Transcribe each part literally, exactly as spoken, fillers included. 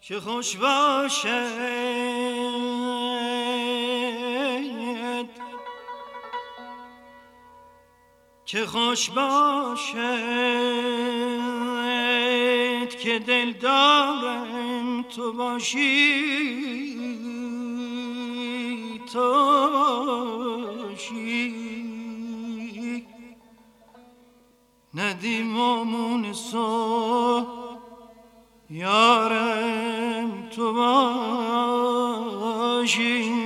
که خوش باشد که خوش باشد که دل دارم تو باشی تو باشی ندیممون صبح یارم تو باشی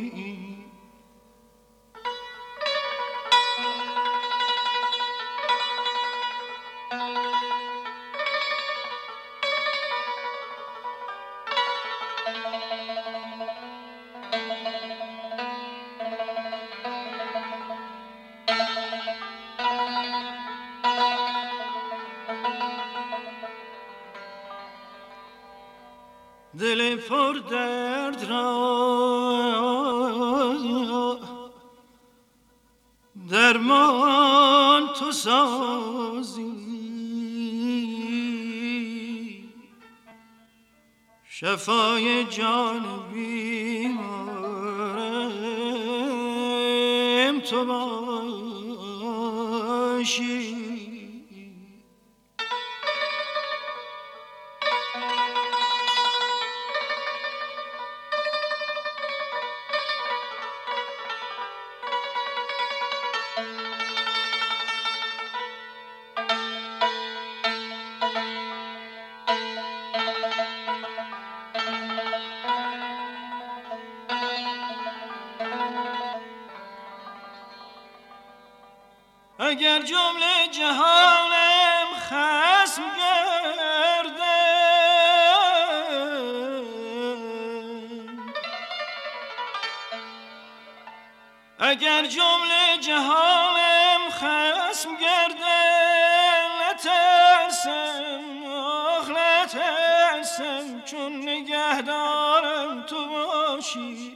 دل پر درد را درمان تو سازی شفای جان بیمارم تو باشی اگر جمله جهانم خصم گردد اگر جمله جهانم خصم گردد نترسم آخ نترسم چون نگهدارم تو باشی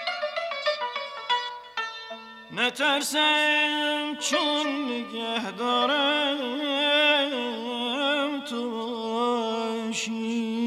نترسم چون نگهدارم تو باشی